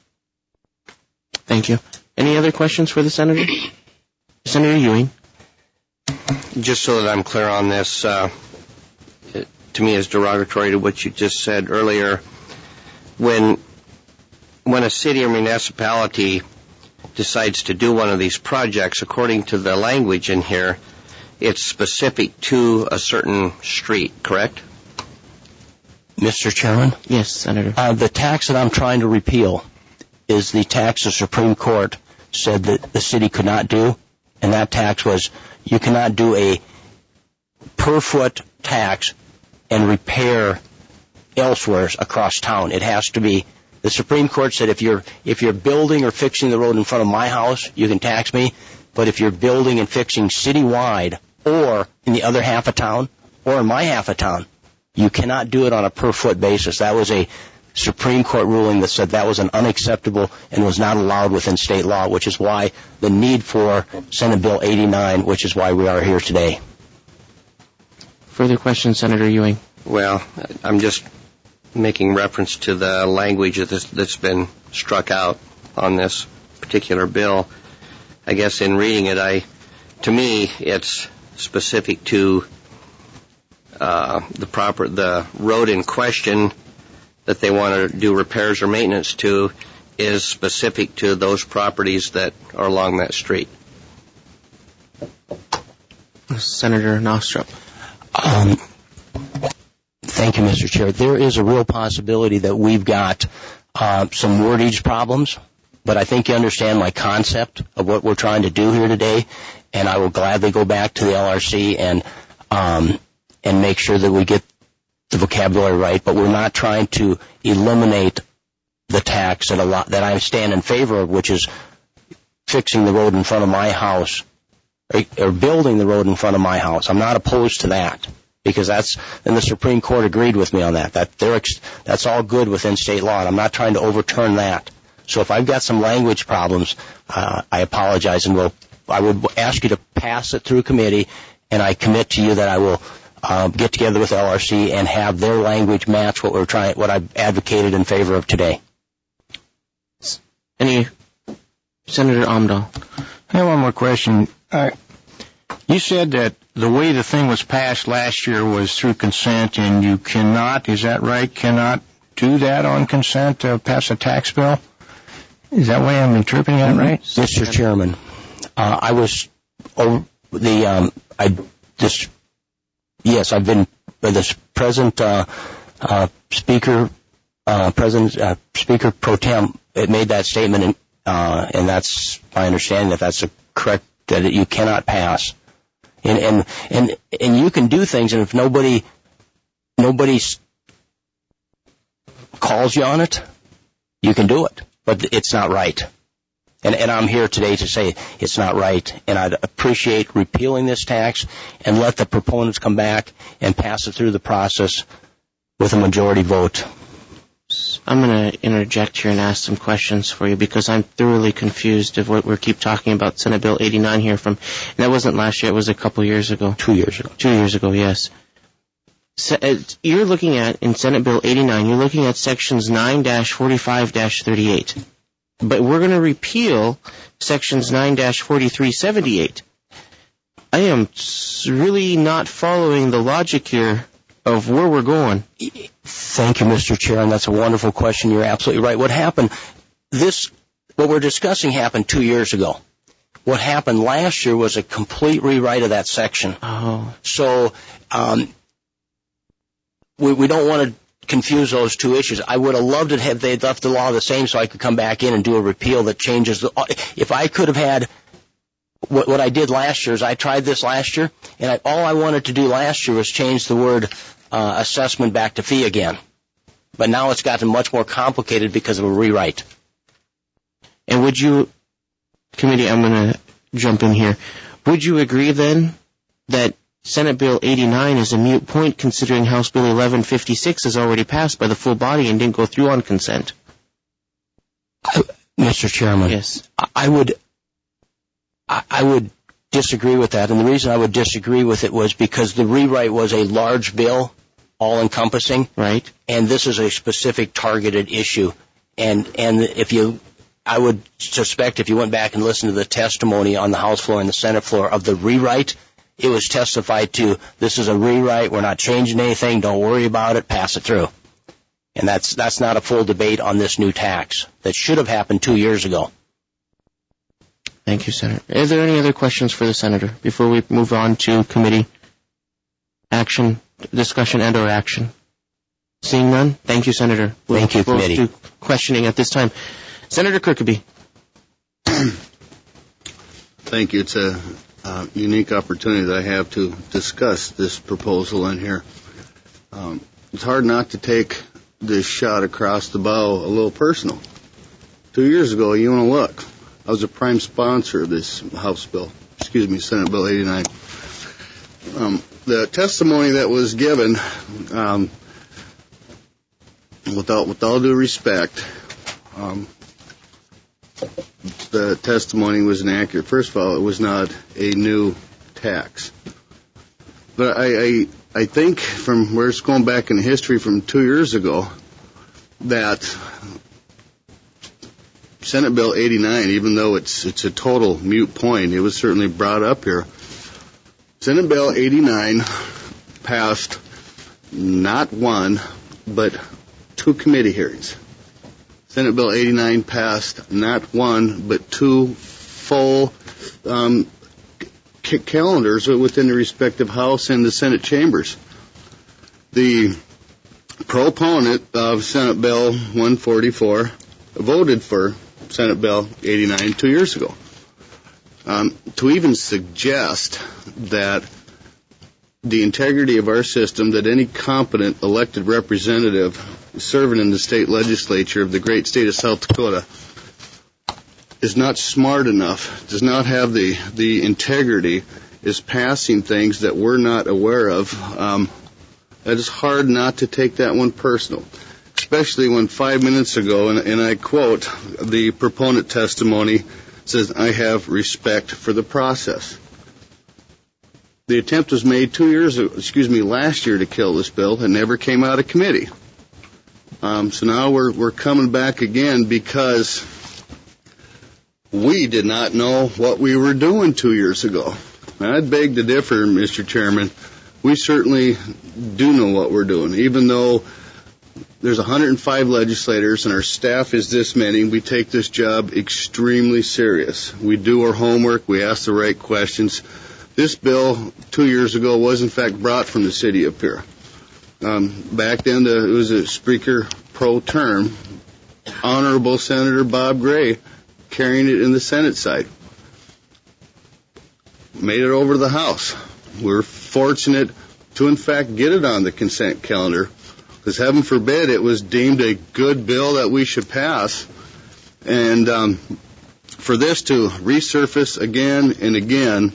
Thank you. Any other questions for the Senator? Senator Ewing. Just so that I'm clear on this, to me is derogatory to what you just said earlier. When a city or municipality decides to do one of these projects, according to the language in here, it's specific to a certain street, correct? Mr. Chairman? Yes, Senator. The tax that I'm trying to repeal is the tax the Supreme Court said that the city could not do, and that tax was you cannot do a per-foot tax and repair elsewhere across town. It has to be, the Supreme Court said if you're building or fixing the road in front of my house, you can tax me, But if you're building and fixing citywide or in the other half of town or in my half of town, you cannot do it on a per-foot basis. That was a Supreme Court ruling that said that was an unacceptable and was not allowed within state law, which is why the need for Senate Bill 89, which is why we are here today. Further questions, Senator Ewing? Well, I'm just making reference to the language that's been struck out on this particular bill. I guess in reading it, to me, it's specific to the road in question that they want to do repairs or maintenance to is specific to those properties that are along that street. Senator Nostrup. Thank you, Mr. Chair. There is a real possibility that we've got some wordage problems, but I think you understand my concept of what we're trying to do here today, and I will gladly go back to the LRC and make sure that we get the vocabulary right, but we're not trying to eliminate the tax that I stand in favor of, which is fixing the road in front of my house or building the road in front of my house. I'm not opposed to that because and the Supreme Court agreed with me on that. That's all good within state law, and I'm not trying to overturn that. So if I've got some language problems, I apologize, and I would ask you to pass it through committee, and I commit to you that I will get together with LRC and have their language match what I've advocated in favor of today. Senator Amdahl? I have one more question. You said that the way the thing was passed last year was through consent, and you cannot, is that right, cannot do that on consent to pass a tax bill? Is that the way I'm interpreting that right? Mr. Chairman, Yes, I've been the present speaker Pro Tem. It made that statement, and that's my understanding that's correct. That you cannot pass, and you can do things, and if nobody calls you on it, you can do it, but it's not right. And I'm here today to say it's not right, and I'd appreciate repealing this tax and let the proponents come back and pass it through the process with a majority vote. I'm going to interject here and ask some questions for you because I'm thoroughly confused of what we keep talking about Senate Bill 89 here and that wasn't last year, it was a couple years ago. 2 years ago. 2 years ago, yes. You're looking at, in Senate Bill 89, you're looking at sections 9-45-38. But we're going to repeal sections 9-4378. I am really not following the logic here of where we're going. Thank you, Mr. Chair, and that's a wonderful question. You're absolutely right. What happened, what we're discussing happened 2 years ago. What happened last year was a complete rewrite of that section. Oh. So we don't want to confuse those two issues. I would have loved it had they left the law the same so I could come back in and do a repeal that changes if I could have had what I did last year is I tried this last year, and all I wanted to do last year was change the word assessment back to fee again. But now it's gotten much more complicated because of a rewrite. And would you, committee, I'm going to jump in here. Would you agree then that Senate Bill 89 is a moot point considering House Bill 1156 is already passed by the full body and didn't go through on consent? Mr. Chairman, yes. I would disagree with that, and the reason I would disagree with it was because the rewrite was a large bill, all-encompassing, right? And this is a specific targeted issue. And I would suspect if you went back and listened to the testimony on the House floor and the Senate floor of the rewrite, it was testified to, this is a rewrite, we're not changing anything, don't worry about it, pass it through. And that's not a full debate on this new tax. That should have happened 2 years ago. Thank you, Senator. Are there any other questions for the Senator before we move on to committee action, discussion, and or action? Seeing none, thank you, Senator. Thank you, committee. We'll do questioning at this time. Senator Kirkeby. Thank you. It's a unique opportunity that I have to discuss this proposal in here. It's hard not to take this shot across the bow a little personal. 2 years ago, you want to look. I was a prime sponsor of this Senate Bill 89. The testimony that was given, with all due respect, the testimony was inaccurate. First of all, it was not a new tax. But I think from where it's going back in history from 2 years ago, that Senate Bill 89, even though it's a total moot point, it was certainly brought up here. Senate Bill 89 passed not one, but 2 committee hearings. Senate Bill 89 passed not one, but 2 full calendars within the respective House and the Senate chambers. The proponent of Senate Bill 144 voted for Senate Bill 89 2 years ago. To even suggest that the integrity of our system, that any competent elected representative serving in the state legislature of the great state of South Dakota is not smart enough, does not have the integrity, is passing things that we're not aware of, that is hard not to take that one personal. Especially when 5 minutes ago, and I quote, the proponent testimony says, "I have respect for the process." The attempt was made last year to kill this bill. It never came out of committee. So now we're coming back again because we did not know what we were doing 2 years ago. And I'd beg to differ, Mr. Chairman. We certainly do know what we're doing. Even though there's 105 legislators and our staff is this many, we take this job extremely serious. We do our homework. We ask the right questions. This bill 2 years ago was in fact brought from the city of Pierre. Back then it was a speaker pro term, Honorable Senator Bob Gray, carrying it in the Senate side. Made it over to the House. We're fortunate to in fact get it on the consent calendar, because heaven forbid it was deemed a good bill that we should pass. And for this to resurface again and again,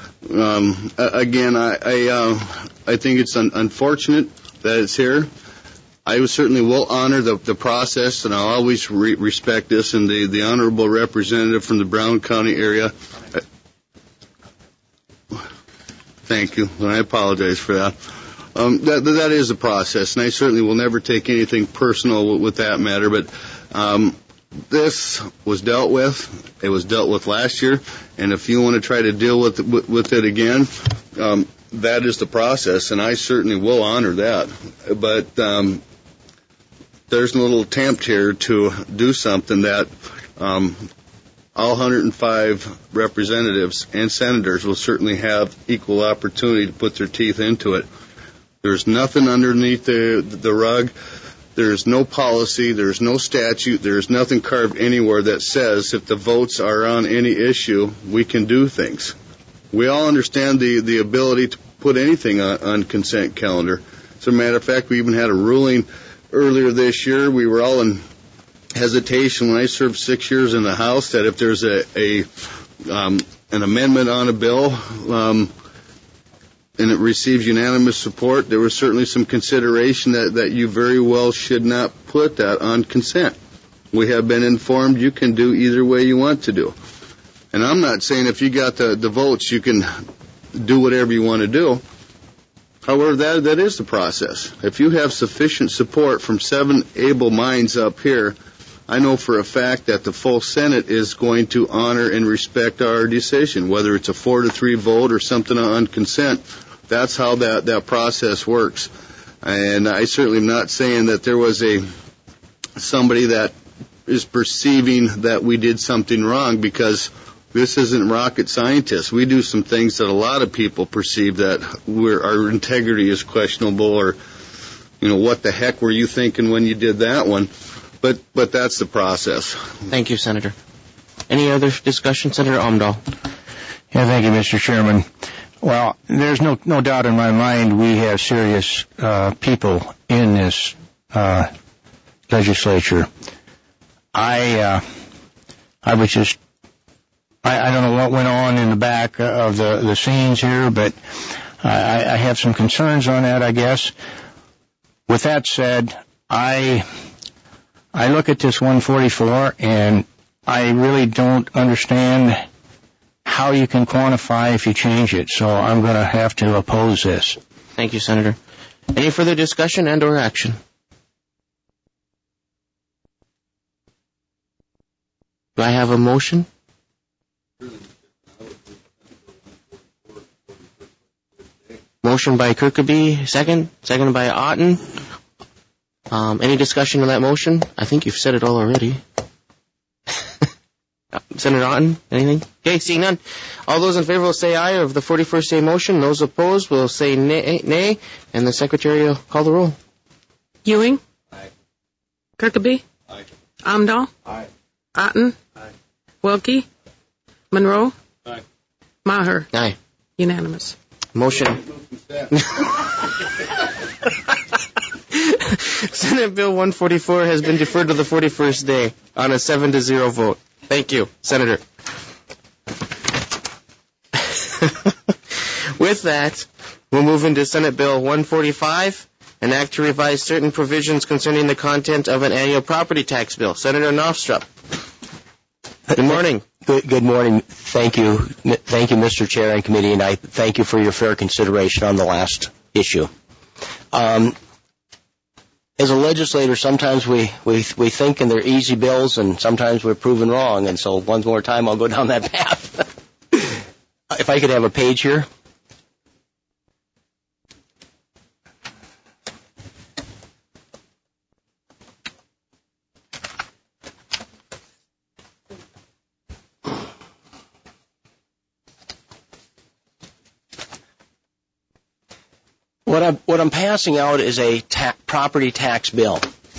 I think it's unfortunate that it's here. I certainly will honor the process, and I'll always respect this. And the honorable representative from the Brown County area, thank you, and I apologize for that. That is a process, and I certainly will never take anything personal with that matter. But this was dealt with. It was dealt with last year, and if you want to try to deal with it again, that is the process, and I certainly will honor that. But there's a little attempt here to do something that all 105 representatives and senators will certainly have equal opportunity to put their teeth into it. There's nothing underneath the rug. There's no policy. There's no statute. There's nothing carved anywhere that says if the votes are on any issue, we can do things. We all understand the ability to put anything on consent calendar. As a matter of fact, we even had a ruling earlier this year. We were all in hesitation when I served 6 years in the House that if there's an amendment on a bill, and it receives unanimous support, there was certainly some consideration that you very well should not put that on consent. We have been informed you can do either way you want to do. And I'm not saying if you got the votes, you can do whatever you want to do. However, that is the process. If you have sufficient support from 7 able minds up here, I know for a fact that the full Senate is going to honor and respect our decision, whether it's a 4-3 vote or something on consent. That's how that process works. And I certainly am not saying that there was somebody that is perceiving that we did something wrong, because this isn't rocket scientists. We do some things that a lot of people perceive that our integrity is questionable, or, what the heck were you thinking when you did that one? But that's the process. Thank you, Senator. Any other discussion, Senator Omdahl? Yeah, thank you, Mr. Chairman. Well, there's no doubt in my mind we have serious people in this legislature. I was just I don't know what went on in the back of the scenes here, but I have some concerns on that, I guess. With that said, I look at this 144 and I really don't understand how you can quantify if you change it, so I'm going to have to oppose this. Thank you, Senator. Any further discussion and or action? Do I have a motion? Motion by Kirkeby, second by Otten. Any discussion on that motion? I think you've said it all already. Senator Otten, anything? Okay, seeing none. All those in favor will say aye of the 41st day motion. Those opposed will say nay, and the Secretary will call the roll. Ewing? Aye. Kirkeby? Aye. Amdahl? Aye. Otten? Aye. Wilkie? Monroe? Aye. Maher? Aye. Unanimous. Motion. Senate Bill 144 has been deferred to the 41st day on a 7-0 vote. Thank you, Senator. With that, we'll move into Senate Bill 145, an act to revise certain provisions concerning the content of an annual property tax bill. Senator Knopstrup. Good morning. Good morning. Thank you. Thank you, Mr. Chair and committee, and I thank you for your fair consideration on the last issue. As a legislator, sometimes we think and they're easy bills, and sometimes we're proven wrong, and so one more time I'll go down that path. If I could have a page here. What I'm passing out is a property tax bill.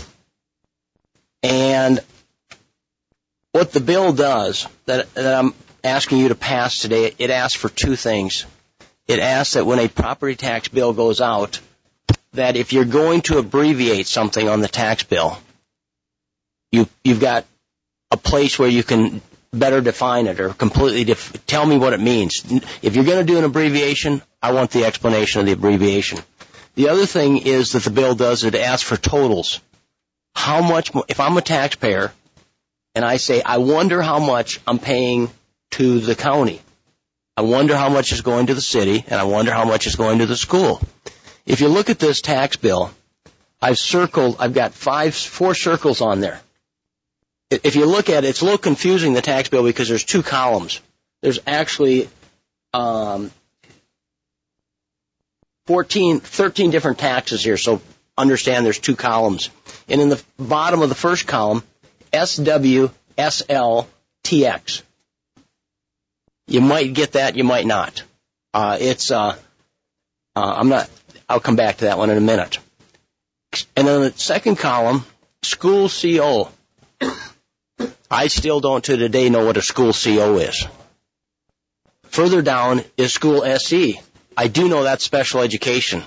And what the bill does that I'm asking you to pass today, it asks for two things. It asks that when a property tax bill goes out, that if you're going to abbreviate something on the tax bill, you've got a place where you can better define it or completely tell me what it means. If you're going to do an abbreviation, I want the explanation of the abbreviation. The other thing is that the bill does, it asks for totals. How much, if I'm a taxpayer and I say, I wonder how much I'm paying to the county. I wonder how much is going to the city, and I wonder how much is going to the school. If you look at this tax bill, I've got four circles on there. If you look at it, it's a little confusing, the tax bill, because there's two columns. There's actually 13 different taxes here, so understand there's two columns. And in the bottom of the first column, SWSLTX. You might get that, you might not. I'll come back to that one in a minute. And then the second column, school CO. I still don't to today know what a school CO is. Further down is school SE. I do know that's special education.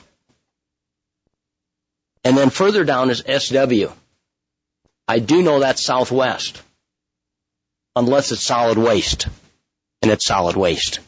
And then further down is SW. I do know that's Southwest. Unless it's solid waste. And it's solid waste.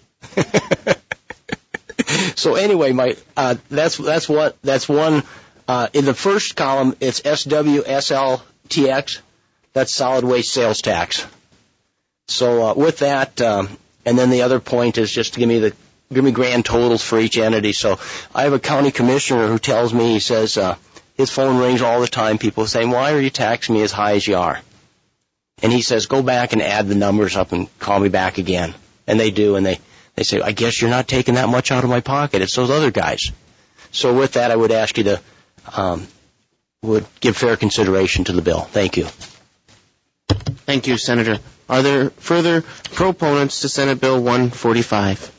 So anyway, that's one. In the first column, it's SWSLTX. That's solid waste sales tax. So with that, and then the other point is just to give me grand totals for each entity. So I have a county commissioner who tells me, he says, his phone rings all the time. People saying, why are you taxing me as high as you are? And he says, go back and add the numbers up and call me back again. And they do, and they say, I guess you're not taking that much out of my pocket. It's those other guys. So with that, I would ask you to would give fair consideration to the bill. Thank you. Thank you, Senator. Are there further proponents to Senate Bill 145?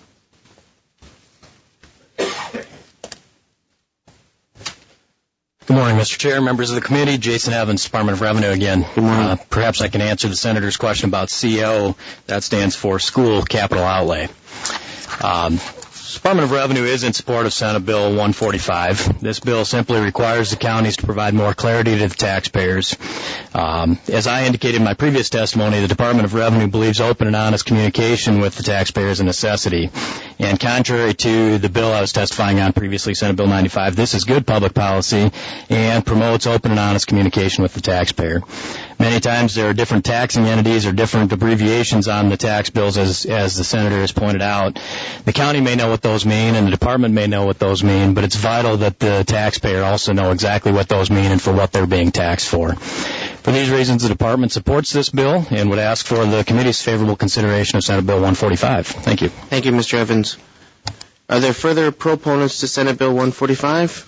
Good morning, Mr. Chair, members of the committee. Jason Evans, Department of Revenue again. Good morning. Perhaps I can answer the Senator's question about CO. That stands for School Capital Outlay. Department of Revenue is in support of Senate Bill 145. This bill simply requires the counties to provide more clarity to the taxpayers. As I indicated in my previous testimony, the Department of Revenue believes open and honest communication with the taxpayers is a necessity. And contrary to the bill I was testifying on previously, Senate Bill 95, this is good public policy and promotes open and honest communication with the taxpayer. Many times there are different taxing entities or different abbreviations on the tax bills, as the Senator has pointed out. The county may know what those mean and the department may know what those mean, but it's vital that the taxpayer also know exactly what those mean and for what they're being taxed for. For these reasons, the department supports this bill and would ask for the committee's favorable consideration of Senate Bill 145. Thank you. Thank you, Mr. Evans. Are there further proponents to Senate Bill 145?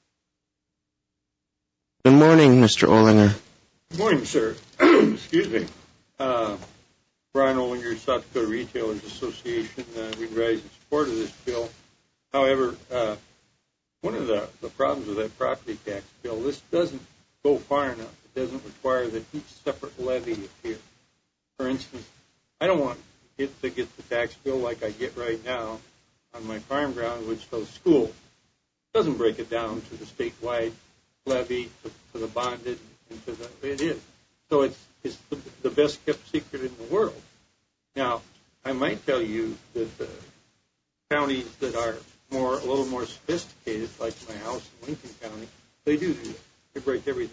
Good morning, Mr. Olinger. Good morning, sir. Excuse me. Brian Olinger, South Dakota Retailers Association. We rise in support of this bill. However, one of the problems with that property tax bill, this doesn't go far enough. It doesn't require that each separate levy appear. For instance, I don't want it to get the tax bill like I get right now on my farm ground, which shows school. It doesn't break it down to the statewide levy, to the bonded, and to the, it is. So it's the best kept secret in the world. Now, I might tell you that the counties that are a little more sophisticated, like my house in Lincoln County, they do that. They break everything.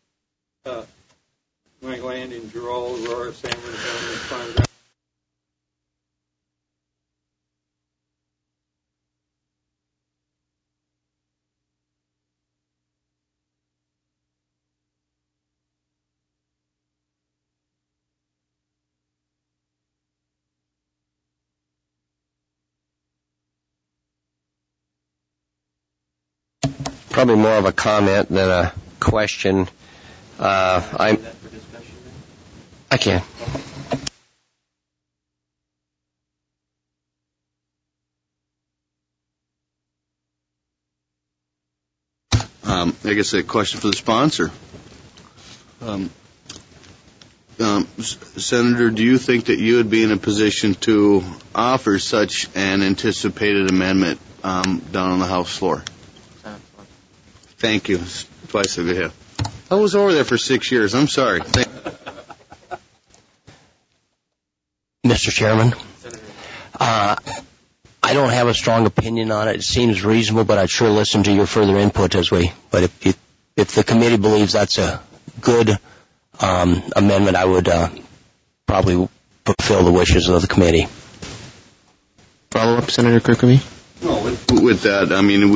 My land in Gerald, Aurora, San Antonio, farm ground. Probably more of a comment than a question. I can. I guess a question for the sponsor. Senator, do you think that you would be in a position to offer such an anticipated amendment down on the House floor? Thank you. Twice over here. I was over there for 6 years. I'm sorry. Mr. Chairman, I don't have a strong opinion on it. It seems reasonable, but I'd sure listen to your further input But if the committee believes that's a good amendment, I would probably fulfill the wishes of the committee. Follow up, Senator Kirkeby? No, with that, I mean,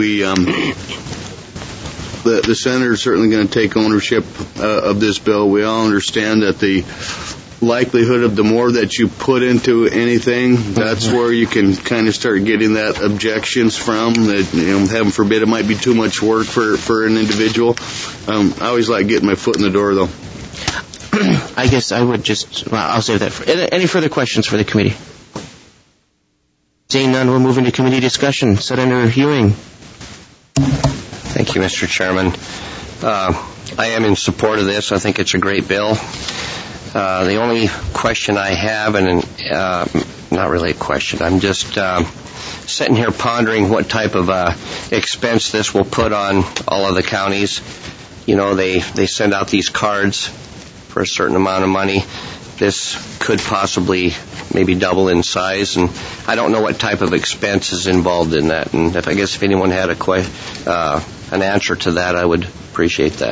the senator is certainly going to take ownership of this bill. We all understand that the likelihood of the more that you put into anything, that's where you can kind of start getting that objections from. That, heaven forbid, it might be too much work for an individual. I always like getting my foot in the door, though. I guess I would I'll save that for any further questions for the committee. Seeing none, we'll move into committee discussion. Senator Ewing. Thank you, Mr. Chairman. I am in support of this. I think it's a great bill. The only question I have, and not really a question, I'm just sitting here pondering what type of expense this will put on all of the counties. They send out these cards for a certain amount of money. This could possibly maybe double in size, and I don't know what type of expense is involved in that. And I guess if anyone had an answer to that, I would appreciate that.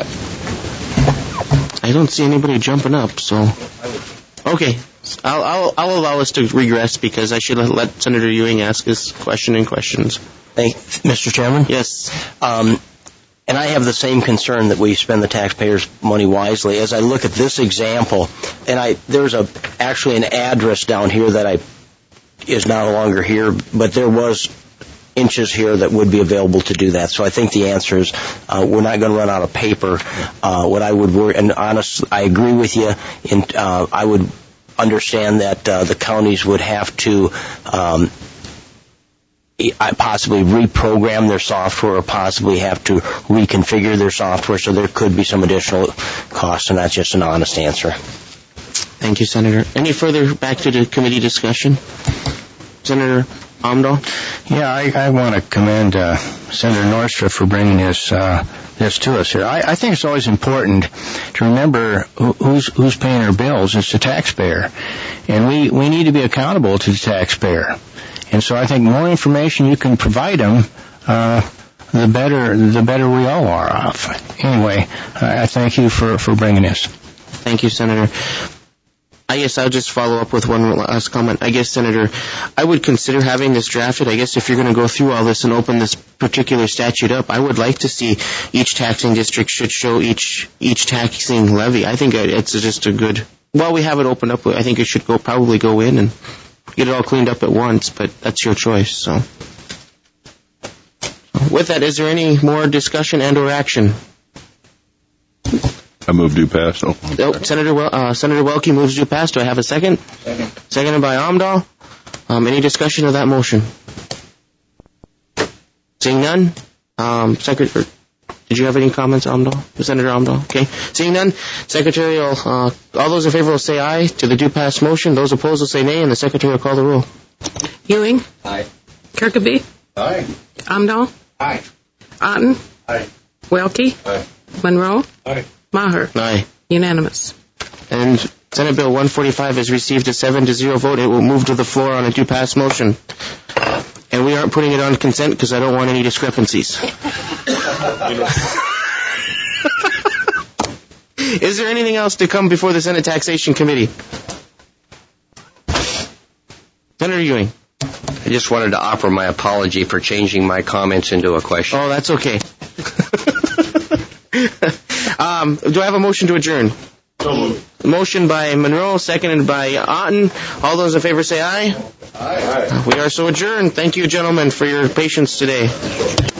I don't see anybody jumping up, so okay. I'll allow us to regress because I should let Senator Ewing ask his question and questions. Hey, Mr. Chairman? Yes. And I have the same concern that we spend the taxpayers' money wisely. As I look at this example, and there's actually an address down here that is no longer here, but there was inches here that would be available to do that. So I think the answer is we're not going to run out of paper. What I would worry, and honestly, I agree with you, and I would understand that the counties would have to possibly reprogram their software or possibly have to reconfigure their software, so there could be some additional costs, and that's just an honest answer. Thank you, Senator. Any further back to the committee discussion? Senator Amdahl? Yeah, I want to commend Senator Northrup for bringing this to us here. I think it's always important to remember who's paying our bills. It's the taxpayer, and we need to be accountable to the taxpayer. And so I think more information you can provide them, the better we all are off. Anyway, I thank you for bringing this. Thank you, Senator. I guess I'll just follow up with one last comment. I guess, Senator, I would consider having this drafted. I guess if you're going to go through all this and open this particular statute up, I would like to see each taxing district should show each taxing levy. I think it's just a good, while we have it opened up, I think it should probably go in and get it all cleaned up at once, but that's your choice. So, with that, is there any more discussion and or action? I move due pass. Senator Welke moves due pass. Do I have a second? Second. Seconded by Amdahl. Any discussion of that motion? Seeing none. Did you have any comments, Senator Amdahl? Okay. Seeing none, Secretary will, all those in favor will say aye to the due pass motion. Those opposed will say nay, and the Secretary will call the roll. Ewing. Aye. Kirkeby. Aye. Amdahl. Aye. Otten. Aye. Welke. Aye. Monroe. Aye. Maher. Aye. Unanimous. And Senate Bill 145 has received a 7-0 vote. It will move to the floor on a due pass motion. And we aren't putting it on consent because I don't want any discrepancies. Is there anything else to come before the Senate Taxation Committee? Senator Ewing. I just wanted to offer my apology for changing my comments into a question. Oh, that's okay. Do I have a motion to adjourn? So moved. Motion by Monroe, seconded by Otten. All those in favor say aye. Aye. We are so adjourned. Thank you, gentlemen, for your patience today.